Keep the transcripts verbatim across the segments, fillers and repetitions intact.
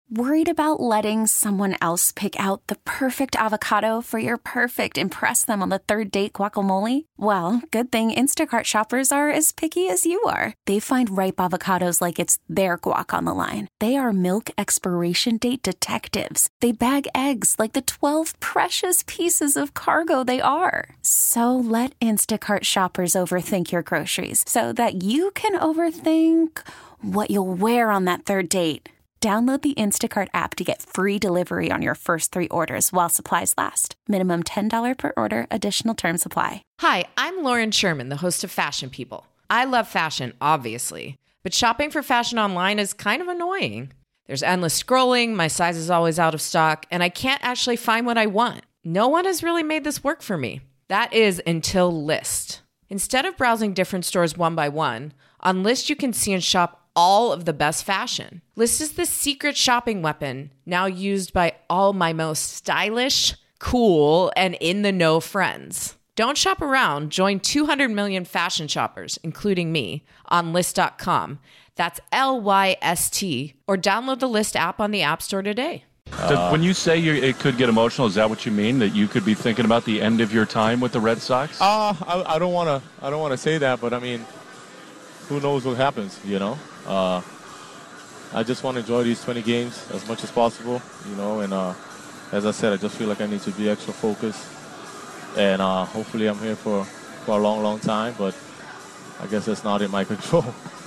Worried about letting someone else pick out the perfect avocado for your perfect impress them on the third date guacamole? Well, good thing Instacart shoppers are as picky as you are. They find ripe avocados like it's their guac on the line. They are milk expiration date detectives. They bag eggs like the twelve precious pieces of cargo they are. So let Instacart shoppers overthink your groceries so that you can overthink what you'll wear on that third date. Download the Instacart app to get free delivery on your first three orders while supplies last. Minimum ten dollars per order. Additional terms apply. Hi, I'm Lauren Sherman, the host of Fashion People. I love fashion, obviously, but shopping for fashion online is kind of annoying. There's endless scrolling, my size is always out of stock, and I can't actually find what I want. No one has really made this work for me. That is until Lyst. Instead of browsing different stores one by one, on Lyst you can see and shop all of the best fashion. Lyst is the secret shopping weapon now used by all my most stylish, cool, and in-the-know friends. Don't shop around. Join two hundred million fashion shoppers, including me, on Lyst dot com. That's L Y S T. Or download the Lyst app on the App Store today. Uh, when you say you're, it could get emotional, is that what you mean? That you could be thinking about the end of your time with the Red Sox? Uh, I, I don't want to. I don't want to say that, but I mean, who knows what happens? You know. Uh, I just want to enjoy these twenty games as much as possible, you know, and uh, as I said, I just feel like I need to be extra focused, and uh, hopefully I'm here for, for a long, long time, but I guess that's not in my control.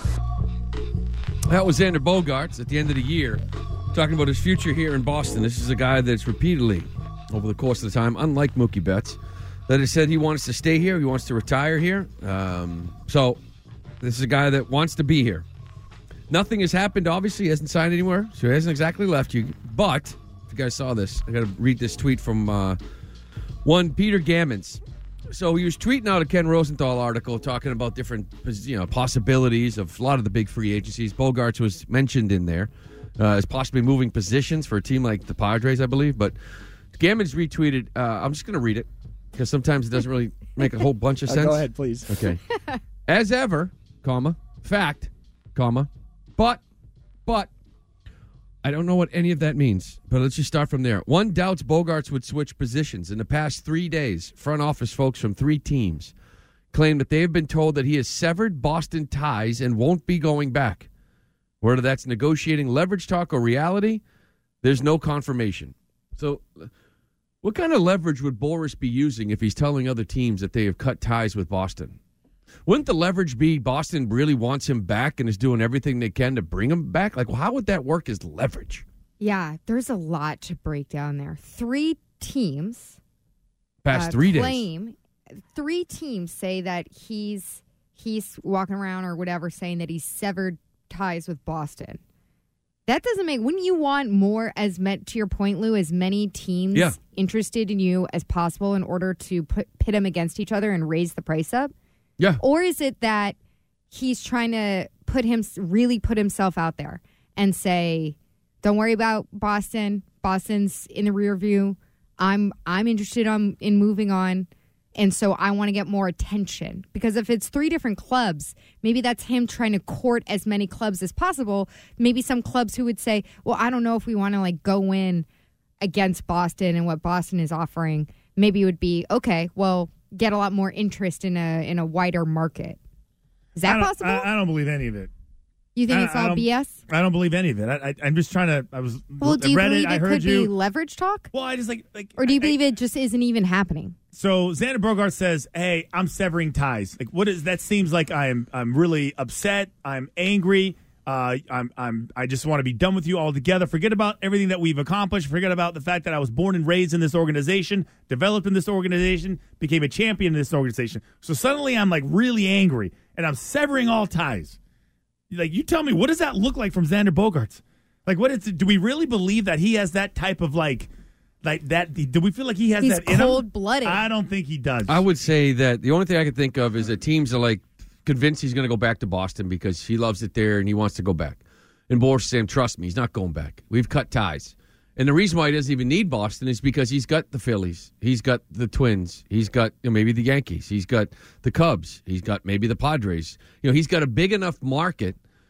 That was Xander Bogaerts at the end of the year, talking about his future here in Boston. This is a guy that's repeatedly, over the course of the time, unlike Mookie Betts, that has said he wants to stay here, he wants to retire here. Um, so this is a guy that wants to be here. Nothing has happened, obviously. He hasn't signed anywhere, so he hasn't exactly left you. But, if you guys saw this, I got to read this tweet from uh, one Peter Gammons. So he was tweeting out a Ken Rosenthal article talking about different, you know, possibilities of a lot of the big free agencies. Bogaerts was mentioned in there uh, as possibly moving positions for a team like the Padres, I believe. But Gammons retweeted, uh, I'm just going to read it, because sometimes it doesn't really make a whole bunch of sense. Uh, go ahead, please. Okay. As ever, comma, fact, comma, But, but, I don't know what any of that means, but let's just start from there. One doubts Bogaerts would switch positions. In the past three days, front office folks from three teams claim that they have been told that he has severed Boston ties and won't be going back. Whether that's negotiating leverage talk or reality, there's no confirmation. So, what kind of leverage would Boris be using if he's telling other teams that they have cut ties with Boston? Wouldn't the leverage be Boston really wants him back and is doing everything they can to bring him back? Like, well, how would that work as leverage? Yeah, there's a lot to break down there. Three teams past uh, three claim, days. Three teams say that he's he's walking around or whatever saying that he's severed ties with Boston. That doesn't make. Wouldn't you want more, as met to your point, Lou, as many teams yeah. interested in you as possible in order to put pit them against each other and raise the price up? Yeah. Or is it that he's trying to put him really put himself out there and say, "Don't worry about Boston. Boston's in the rear view. I'm I'm interested on, in moving on, and so I want to get more attention." Because if it's three different clubs, maybe that's him trying to court as many clubs as possible. Maybe some clubs who would say, "Well, I don't know if we want to like go in against Boston and what Boston is offering." Maybe it would be okay. Well, get a lot more interest in a in a wider market. Is that I possible? I, I don't believe any of it. You think I, it's all I B S? I don't believe any of it. I, I, I'm just trying to. I was. Well, do you read believe it, it I heard could you. be leverage talk? Well, I just like like. Or do you I, believe it just isn't even happening? So Xander Bogaerts says, "Hey, I'm severing ties." Like, what is that? Seems like I'm I'm really upset. I'm angry. Uh, I'm I'm I just want to be done with you altogether. Forget about everything that we've accomplished. Forget about the fact that I was born and raised in this organization, developed in this organization, became a champion in this organization. So suddenly I'm like really angry and I'm severing all ties. Like, you tell me, what does that look like from Xander Bogaerts? Like, what is? Do we really believe that he has that type of like, like that? Do we feel like he has He's that in him? cold-blooded. I don't think he does. I would say that the only thing I could think of is that teams are like convinced he's going to go back to Boston because he loves it there and he wants to go back. And Boris is saying, trust me, he's not going back. We've cut ties. And the reason why he doesn't even need Boston is because he's got the Phillies. He's got the Twins. He's got you know, maybe the Yankees. He's got the Cubs. He's got maybe the Padres. You know, he's got a big enough market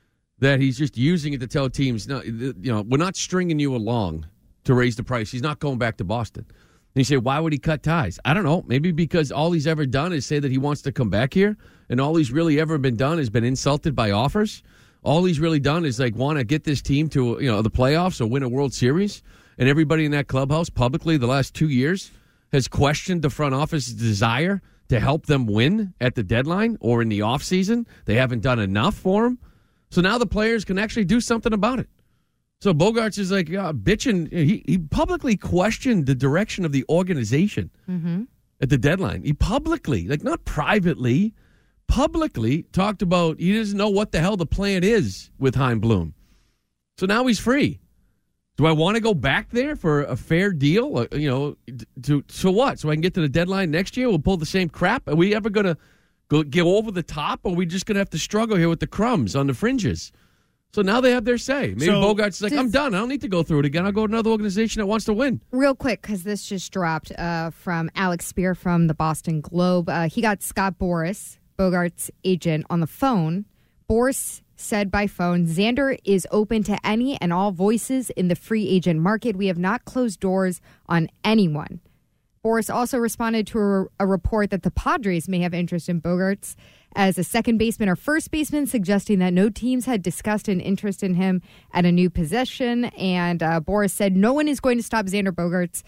that he's just using it to tell teams, no, you know, we're not stringing you along to raise the price. He's not going back to Boston. And you say, why would he cut ties? I don't know. Maybe because all he's ever done is say that he wants to come back here, and all he's really ever been done has been insulted by offers. All he's really done is like want to get this team to, you know, the playoffs or win a World Series. And everybody in that clubhouse publicly the last two years has questioned the front office's desire to help them win at the deadline or in the offseason. They haven't done enough for him. So now the players can actually do something about it. So Bogaerts is like uh, bitching. He, he publicly questioned the direction of the organization mm-hmm. at the deadline. He publicly, like not privately, publicly talked about he doesn't know what the hell the plan is with Chaim Bloom. So now he's free. Do I want to go back there for a fair deal? Uh, you know, to so what? So I can get to the deadline next year? We'll pull the same crap? Are we ever going to go go over the top, or are we just going to have to struggle here with the crumbs on the fringes? So now they have their say. Maybe so, Bogaerts is like, I'm done. I don't need to go through it again. I'll go to another organization that wants to win. Real quick, because this just dropped uh, from Alex Spear from the Boston Globe. Uh, he got Scott Boras, Bogaerts' agent, on the phone. Boras said by phone, Xander is open to any and all voices in the free agent market. We have not closed doors on anyone. Boras also responded to a, a report that the Padres may have interest in Bogaerts as a second baseman or first baseman, suggesting that no teams had discussed an interest in him at a new position. And uh, Boras said no one is going to stop Xander Bogaerts.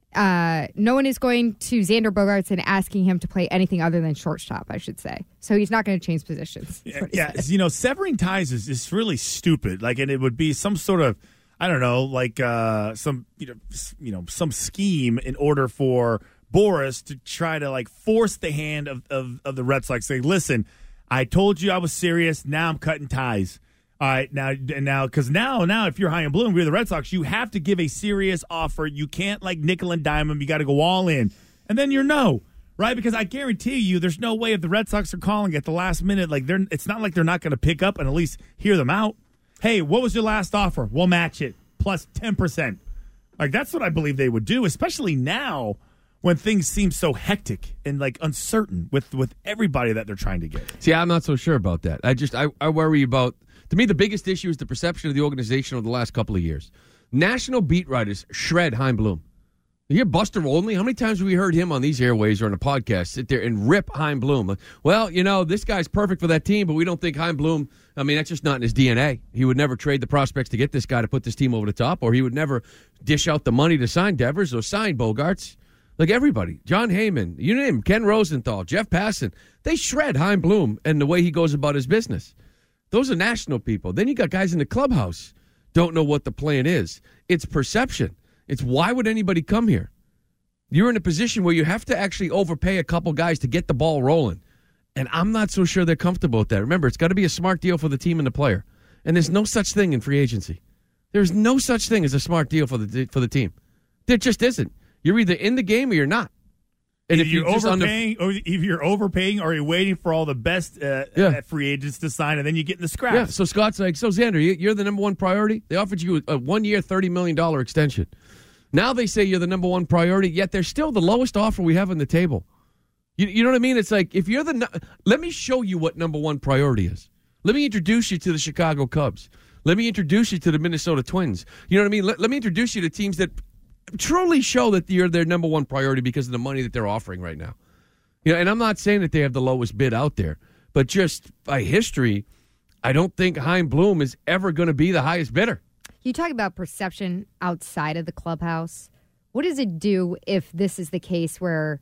Uh, no one is going to Xander Bogaerts and asking him to play anything other than shortstop, I should say. So he's not going to change positions. Yeah, yeah you know, severing ties is, is really stupid. Like, and it would be some sort of, I don't know, like uh, some, you know, you know, some scheme in order for Boras to try to like force the hand of, of, of the Red Sox. Say, listen, I told you I was serious. Now I'm cutting ties. All right, now, now, because now, now, if you're Chaim Bloom, you're the Red Sox, you have to give a serious offer. You can't like nickel and dime them. You got to go all in, and then you're no, right? Because I guarantee you, there's no way if the Red Sox are calling at the last minute, like they're, it's not like they're not going to pick up and at least hear them out. Hey, what was your last offer? We'll match it plus ten percent. Like that's what I believe they would do, especially now when things seem so hectic and like uncertain with with everybody that they're trying to get. See, I'm not so sure about that. I just I, I worry about. To me, the biggest issue is the perception of the organization over the last couple of years. National beat writers shred Chaim Bloom. You hear Buster Olney? How many times have we heard him on these airways or on a podcast sit there and rip Chaim Bloom? Like, well, you know, this guy's perfect for that team, but we don't think Chaim Bloom, I mean, that's just not in his D N A. He would never trade the prospects to get this guy to put this team over the top, or he would never dish out the money to sign Devers or sign Bogaerts. Like everybody. John Heyman, you name him, Ken Rosenthal, Jeff Passan, they shred Chaim Bloom and the way he goes about his business. Those are national people. Then you got guys in the clubhouse don't know what the plan is. It's perception. It's why would anybody come here? You're in a position where you have to actually overpay a couple guys to get the ball rolling. And I'm not so sure they're comfortable with that. Remember, it's got to be a smart deal for the team and the player. And there's no such thing in free agency. There's no such thing as a smart deal for the for the team. There just isn't. You're either in the game or you're not. And if, if you're, you're overpaying, under- or if you're overpaying, or you're waiting for all the best uh, yeah. free agents to sign, and then you get in the scraps. Yeah. So Scott's like, so Xander, you're the number one priority. They offered you a one-year, thirty million dollars extension. Now they say you're the number one priority, yet they're still the lowest offer we have on the table. You, you know what I mean? It's like if you're the, let me show you what number one priority is. Let me introduce you to the Chicago Cubs. Let me introduce you to the Minnesota Twins. You know what I mean? Let, let me introduce you to teams that truly show that you're their number one priority because of the money that they're offering right now. You know, and I'm not saying that they have the lowest bid out there, but just by history, I don't think Chaim Bloom is ever going to be the highest bidder. You talk about perception outside of the clubhouse. What does it do if this is the case where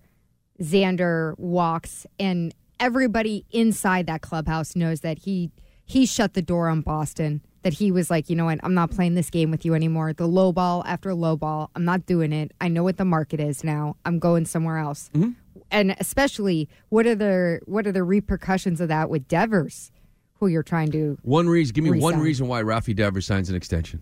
Xander walks and everybody inside that clubhouse knows that he he shut the door on Boston? That he was like, you know what, I'm not playing this game with you anymore. The low ball after low ball, I'm not doing it. I know what the market is now. I'm going somewhere else. Mm-hmm. And especially, what are the what are the repercussions of that with Devers, who you're trying to one reason? Give me resign. one reason why Rafi Devers signs an extension.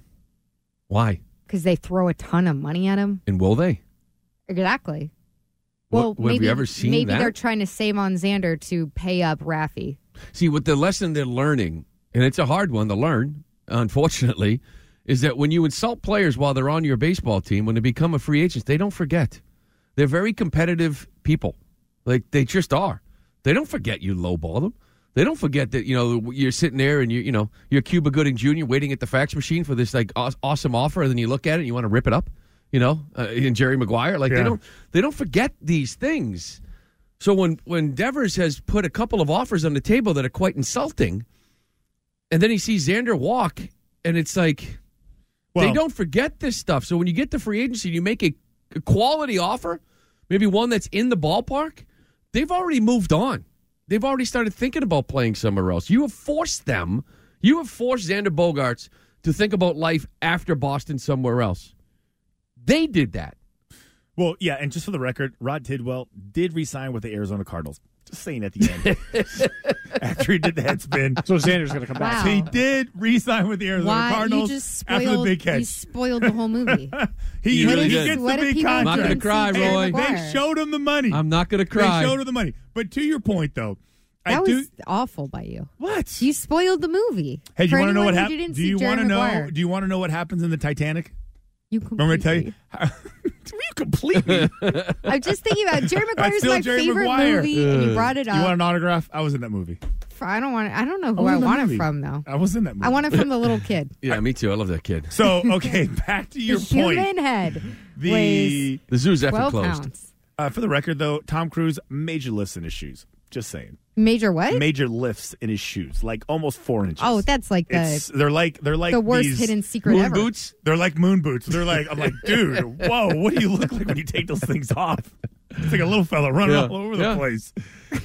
Why? Because they throw a ton of money at him. And will they? Exactly. Well, what, maybe have you ever seen maybe that? they're trying to save on Xander to pay up Rafi. See, what the lesson they're learning, and it's a hard one to learn, unfortunately, is that when you insult players while they're on your baseball team, when they become a free agent, they don't forget. They're very competitive people. Like, they just are. They don't forget you lowball them. They don't forget that, you know, you're sitting there and you you know, you're Cuba Gooding Junior waiting at the fax machine for this like aw- awesome offer, and then you look at it and you want to rip it up, you know, uh, in Jerry Maguire. Like Yeah. they don't they don't forget these things. So when when Devers has put a couple of offers on the table that are quite insulting, and then he sees Xander walk, and it's like Well- they don't forget this stuff. So when you get to free agency, you make a, a quality offer, maybe one that's in the ballpark, they've already moved on. They've already started thinking about playing somewhere else. You have forced them, you have forced Xander Bogaerts to think about life after Boston somewhere else. They did that. Well, yeah, and just for the record, Rod Tidwell did re-sign with the Arizona Cardinals. Just saying at the end. After he did the head spin. So Xander's going to come back. Wow. He did re-sign with the Arizona Why Cardinals you just after the spoiled? big catch. You spoiled the whole movie. he You really he did. gets What the if big he contract. I'm not gonna didn't cry, see Roy. Jerry They Maguire? showed him the money. I'm not going to cry. They showed him the money. But to your point, though, I That do. was awful by you. What? You spoiled the movie. Hey, do For you want to know anyone what who happens? didn't Do see you Jerry want to know? Maguire, Do you want to know what happens in the Titanic? You Want me to tell you? you completely. I'm just thinking about Jerry Maguire's still my Jerry favorite Maguire. movie, and you brought it You up. want an autograph? I was in that movie. I don't want. I don't know who was I in that want movie. it from though. I was in that movie. I want it from the little kid. Yeah, me too. I love that kid. So okay, back to your the point. human head The weighs The zoo's effing twelve closed. pounds. uh, for the record, though, Tom Cruise major lifts in his shoes. Just saying, Major what? major lifts in his shoes, like almost four inches. Oh, that's like It's, the they're like they're like the worst these, hidden secret Moon ever. boots? They're like moon boots. They're like I'm like, dude, whoa, what do you look like when you take those things off? It's like a little fella running Yeah. all over Yeah. the place.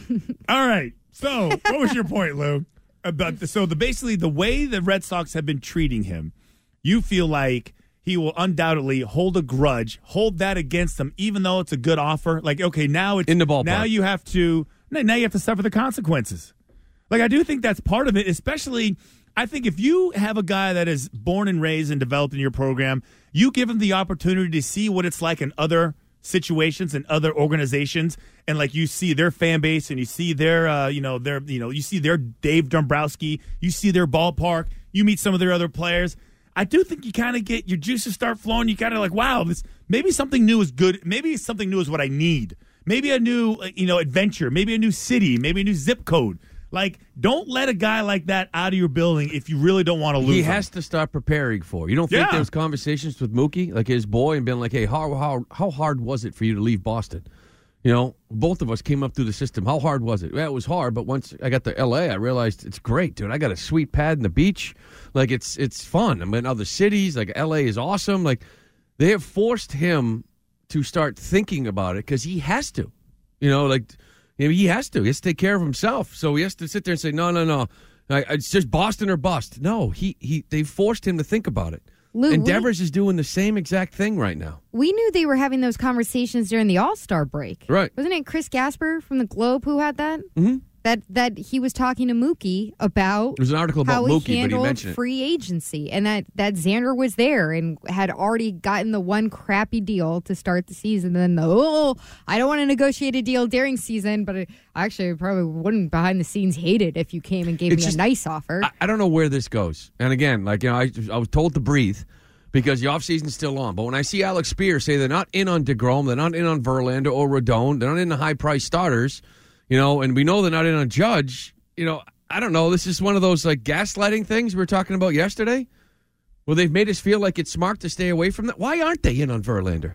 All right. So, what was your point, Lou? About the, so the basically the way the Red Sox have been treating him, you feel like he will undoubtedly hold a grudge, hold that against them, even though it's a good offer. Like, okay, now it's In the ballpark. Now you have to now you have to suffer the consequences. Like, I do think that's part of it, especially. I think if you have a guy that is born and raised and developed in your program, you give him the opportunity to see what it's like in other situations and other organizations, and like you see their fan base and you see their, uh, you know, their, you know, you see their Dave Dombrowski, you see their ballpark, you meet some of their other players. I do think you kind of get your juices start flowing. You kind of like, wow, this maybe something new is good. Maybe something new is what I need. Maybe a new, uh, you know, adventure. Maybe a new city. Maybe a new zip code. Like, don't let a guy like that out of your building if you really don't want to lose He him. has to start preparing for. You don't think Yeah. there was conversations with Mookie, like his boy, and been like, "Hey, how how how hard was it for you to leave Boston?" You know, both of us came up through the system. How hard was it? Yeah, it was hard, but once I got to L A, I realized it's great, dude. I got a sweet pad in the beach. Like it's it's fun. I'm in other cities. Like L A is awesome. Like they have forced him to start thinking about it because he has to. You know, like. I mean, he has to. He has to take care of himself. So he has to sit there and say, no, no, no. I, it's just Boston or bust. No, he, he they forced him to think about it. Lou, and we- Devers is doing the same exact thing right now. We knew they were having those conversations during the All Star break. Right. Wasn't it Chris Gasper from the Globe who had that? Mm-hmm. That that he was talking to Mookie about There was an article about how Mookie, he but he handled mentioned it. free agency, and that that Xander was there and had already gotten the one crappy deal to start the season. And then the oh, I don't want to negotiate a deal during season, but it, actually, I probably wouldn't behind the scenes hate it if you came and gave It's me just- a nice offer. I, I don't know where this goes. And again, like, you know, I, I was told to breathe because the offseason's still on. But when I see Alex Spear say they're not in on DeGrom, they're not in on Verlander or Rodon, they're not in the high-priced starters, you know, and we know they're not in on Judge, you know, I don't know. This is one of those, like, gaslighting things we were talking about yesterday where they've made us feel like it's smart to stay away from that. Why aren't they in on Verlander?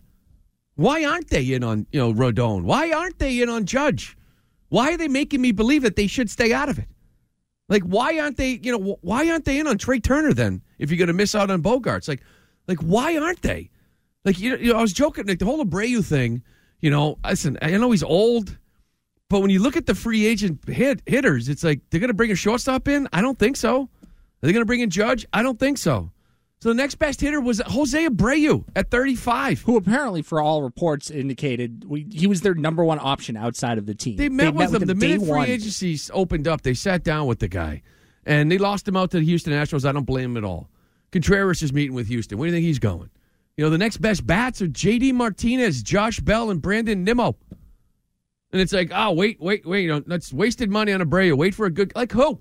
Why aren't they in on, you know, Rodon? Why aren't they in on Judge? Why are they making me believe that they should stay out of it? Like, why aren't they, you know, why aren't they in on Trey Turner then if you're going to miss out on Bogarts? Like, like why aren't they? Like, you know, you know, I was joking, like the whole Abreu thing, you know, listen, I know he's old, but when you look at the free agent hit, hitters, it's like, they're going to bring a shortstop in? I don't think so. Are they going to bring in Judge? I don't think so. So the next best hitter was Jose Abreu at thirty-five. Who apparently, for all reports indicated, we, he was their number one option outside of the team. They met, with, him. The day minute free one. agencies opened up, they sat down with the guy. And they lost him out to the Houston Astros. I don't blame him at all. Contreras is meeting with Houston. Where do you think he's going? You know, the next best bats are J D Martinez, Josh Bell, and Brandon Nimmo. And it's like, oh, wait, wait, wait. You know, that's wasted money on Abreu. Wait for a good... Like who?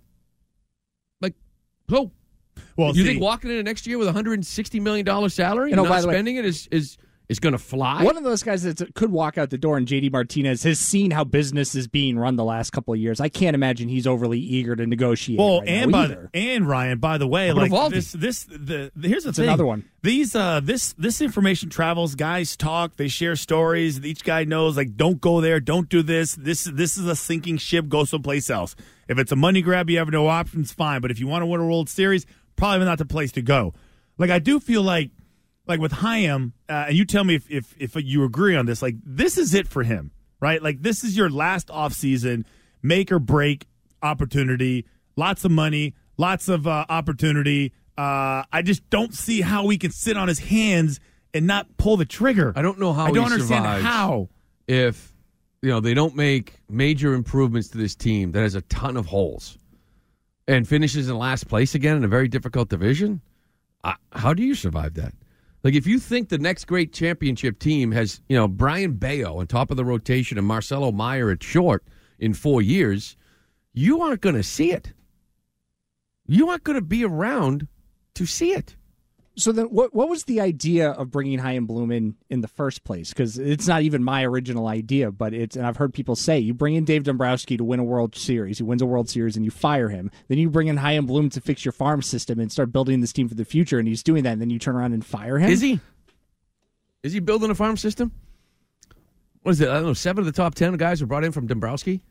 Like who? Well, you see, think walking into next year with a one hundred sixty million dollars salary You know, and by not the way- spending it is, is, is going to fly. One of those guys that could walk out the door, and J D Martinez has seen how business is being run the last couple of years. I can't imagine he's overly eager to negotiate. Well, right and now by either. the, and Ryan, by the way, How about like Evaldi? this, this, the, the here's the It's thing. another one. These, uh, this, this information travels. Guys talk. They share stories. Each guy knows, like, don't go there. Don't do this. This, this is a sinking ship. Go someplace else. If it's a money grab, you have no options. Fine. But if you want to win a World Series, probably not the place to go. Like, I do feel like. Like with Chaim, uh, and you tell me if, if if you agree on this, like this is it for him, right? Like this is your last offseason make or break opportunity, lots of money, lots of uh, opportunity. Uh, I just don't see how he can sit on his hands and not pull the trigger. I don't know how I don't he understand survives how. if you know they don't make major improvements to this team that has a ton of holes and finishes in last place again in a very difficult division. Uh, how do you survive that? Like, if you think the next great championship team has, you know, Brian Bayo on top of the rotation and Marcelo Meyer at short in four years, you aren't going to see it. You aren't going to be around to see it. So then, what what was the idea of bringing Chaim Bloom in in the first place? Because it's not even my original idea, but it's, and I've heard people say, you bring in Dave Dombrowski to win a World Series, he wins a World Series, and you fire him. Then you bring in Chaim Bloom to fix your farm system and start building this team for the future, and he's doing that, and then you turn around and fire him? Is he? Is he building a farm system? What is it? I don't know, seven of the top ten guys were brought in from Dombrowski?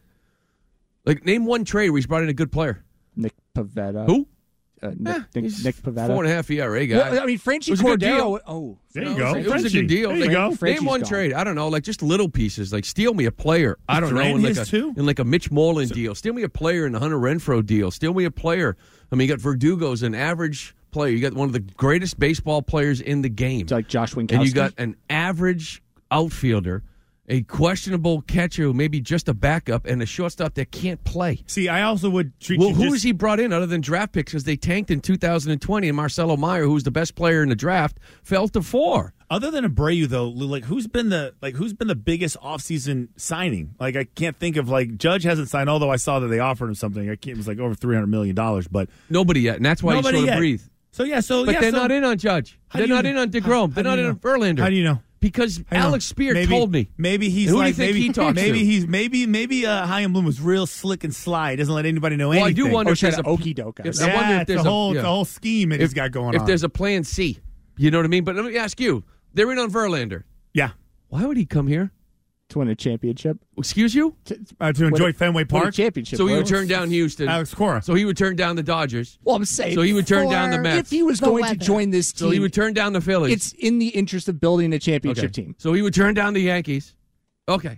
Like, name one trade where he's brought in a good player. Nick Pivetta. Who? Uh, Nick, Eh, Nick, he's Nick Pivetta. Four and a half E R A guy. Well, I mean, Franchy It was a good Cordero. deal. Oh, There you No, go. It was a Frenchie. good deal. There you Like, go. Name Frenchie's one gone. trade. I don't know, like just little pieces. Like steal me a player. I don't know, Duran in like, his a, too? in like a Mitch Moreland deal. Steal me a player in the Hunter Renfroe deal. Steal me a player. I mean, you got Verdugo's an average player. You got one of the greatest baseball players in the game. It's like Josh Winkowski. And you got an average outfielder, a questionable catcher who may be just a backup, and a shortstop that can't play. See, I also would treat Well, you who just, has he brought in other than draft picks because they tanked in two thousand twenty, and Marcelo Meyer, who was the best player in the draft, fell to four. Other than Abreu, though, Lou, like who's been the like who's been the biggest offseason signing? Like I can't think of like Judge hasn't signed, although I saw that they offered him something. I can't, it was like over three hundred million dollars, but Nobody yet, and that's why Nobody he's sort yet. of breathe. so yeah, so But yeah, they're so, not in on Judge. How They're do you not know? in on How- DeGrom. how They're do not you in on know? Verlander. How do you know? Because I know. Alex Spear Maybe- told me. Maybe he's Who do you like think maybe he talks maybe to? he's maybe maybe uh, Chaim Bloom was real slick and sly. He doesn't let anybody know Well, I anything. do wonder Oh, if trying there's to a okey doke us. if- I wonder Yeah, if it's there's a a whole yeah. it's a whole scheme that he's got going if on. there's a plan C. You know what I mean? But let me ask you. They're in on Verlander. yeah, Why would he come here? to win a championship. Excuse you? uh, to enjoy Win a- Fenway win a Park. championship. So he would Well, turn down Houston. Alex Cora. So he would turn down the Dodgers. Well, I'm saying. So he would turn For- down the if Mets. he was The going to weather. join this team, So he would turn down the Phillies. it's in the interest of building a championship okay. team So he would turn down the Yankees. Okay.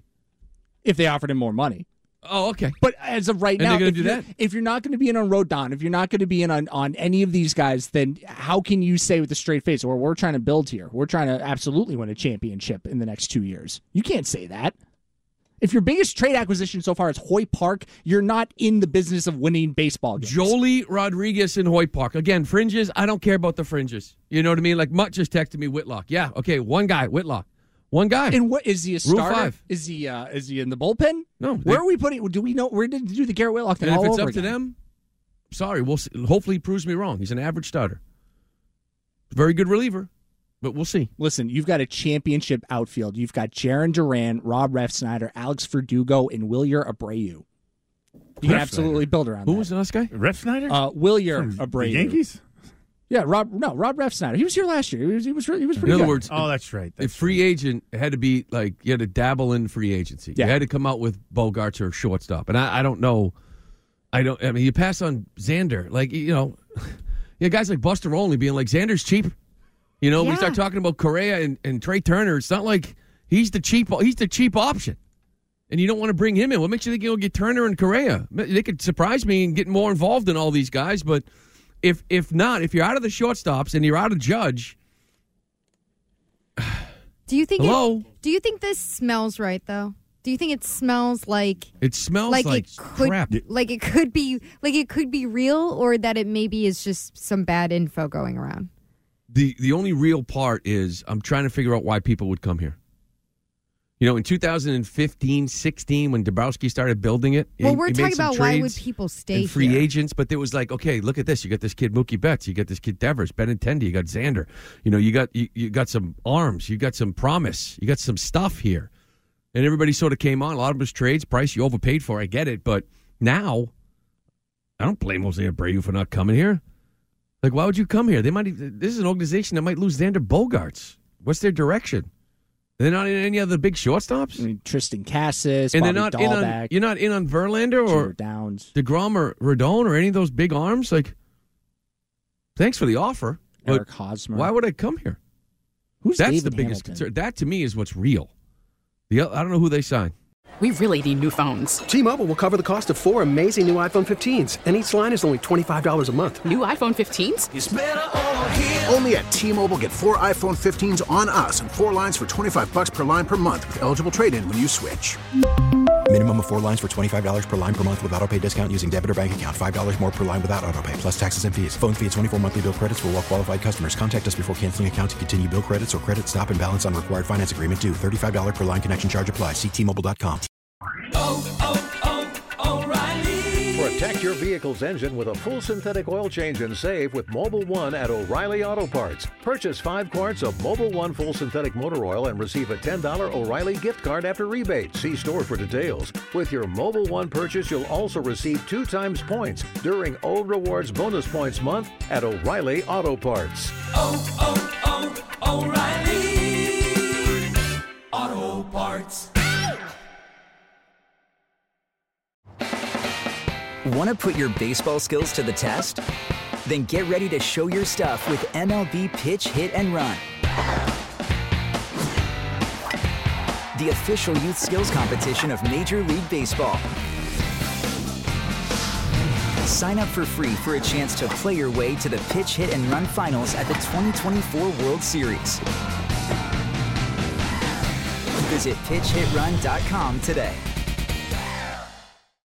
if they offered him more money. Oh, okay. But as of right And now, they're gonna if, do you're, that? if you're not going to be in on Rodon, if you're not going to be in on, on any of these guys, then how can you say with a straight face, well, we're trying to build here. We're trying to absolutely win a championship in the next two years. You can't say that. If your biggest trade acquisition so far is Hoy Park, you're not in the business of winning baseball games. Jolie Rodriguez in Hoyt Park. Again, fringes. I don't care about the fringes. You know what I mean? Like Mutt just texted me Whitlock. Yeah, okay, one guy, Whitlock. One guy. And what is he a Rule starter? five. Is he uh, is he in the bullpen? No, Where they- are we putting? Do we know? We're going to do the Garrett Whitlock thing and all if it's over up to again. them, sorry. We'll see. Hopefully he proves me wrong. He's an average starter. Very good reliever, but we'll see. Listen, you've got a championship outfield. You've got Jaron Duran, Rob Refsnyder, Alex Verdugo, and Wilyer Abreu. You can Refsnyder. absolutely build around Who that. was the last guy? Ref Snyder Uh, Wilyer From the Abreu. Yankees. Yeah, Rob. No, Rob Refsnyder. He was here last year. He was. He was. He was pretty In other good. words, Oh, that's right. a That's free agent had to be like you had to dabble in free agency. Yeah. You had to come out with Bogarts or shortstop, and I, I don't know. I don't. I mean, you pass on Xander, like you know, yeah, guys like Buster Olney being like Xander's cheap. You know, we Yeah. start talking about Correa and, and Trey Turner. It's not like he's the cheap. He's the cheap option, and you don't want to bring him in. What makes you think you'll get Turner and Correa? They could surprise me and get more involved in all these guys, but if if not, if you're out of the shortstops and you're out of Judge, Do you think? Hello? It, do you think this smells right though? Do you think it smells like it smells like, like, it could crap. like it could be like it could be real, or that it maybe is just some bad info going around? The the only real part is I'm trying to figure out why people would come here. You know, in two thousand fifteen, sixteen, when Dabrowski started building it, Well, he- we're he made talking some about why would trades people stay and free here? agents, but there was like, okay, look at this. You got this kid Mookie Betts. You got this kid Devers, Benintendi. You got Xander. You know, you got you, you got some arms. You got some promise. You got some stuff here. And everybody sort of came on. A lot of it was trades. Price you overpaid for. I get it. But now, I don't blame Jose Abreu for not coming here. Like, why would you come here? They might. This is an organization that might lose Xander Bogaerts. What's their direction? They're not in any other big shortstops? I mean, Tristan Cassis, And Bobby they're not in on, Dahlbeck, you're not in on Verlander Jeter or Downs, DeGrom or Rodon or any of those big arms? Like, thanks for the offer. but Eric Hosmer. Why would I come here? Who's That's David the biggest Hamilton? concern. That, to me, is what's real. The I don't know who they signed. We really need new phones. T-Mobile will cover the cost of four amazing new iPhone fifteens, and each line is only twenty-five dollars a month. New iPhone fifteens? It's better over here. Only at T-Mobile, get four iPhone fifteens on us and four lines for twenty-five bucks per line per month with eligible trade-in when you switch. Minimum of four lines for twenty-five dollars per line per month with autopay discount using debit or bank account. five dollars more per line without autopay, plus taxes and fees. Phone fee at twenty-four monthly bill credits for well-qualified customers. Contact us before canceling account to continue bill credits or credit stop and balance on required finance agreement due. thirty-five dollars per line connection charge applies. See T Mobile dot com. Oh, oh, oh, O'Reilly. Protect your vehicle's engine with a full synthetic oil change and save with Mobil one at O'Reilly Auto Parts. Purchase five quarts of Mobil one full synthetic motor oil and receive a ten dollars O'Reilly gift card after rebate. See store for details. With your Mobil one purchase, you'll also receive two times points during O Rewards Bonus Points Month at O'Reilly Auto Parts. Oh, oh, oh, O'Reilly Auto Parts. Want to put your baseball skills to the test? Then get ready to show your stuff with M L B Pitch, Hit, and Run. The official youth skills competition of Major League Baseball. Sign up for free for a chance to play your way to the Pitch, Hit, and Run finals at the twenty twenty-four World Series. Visit pitch hit run dot com today.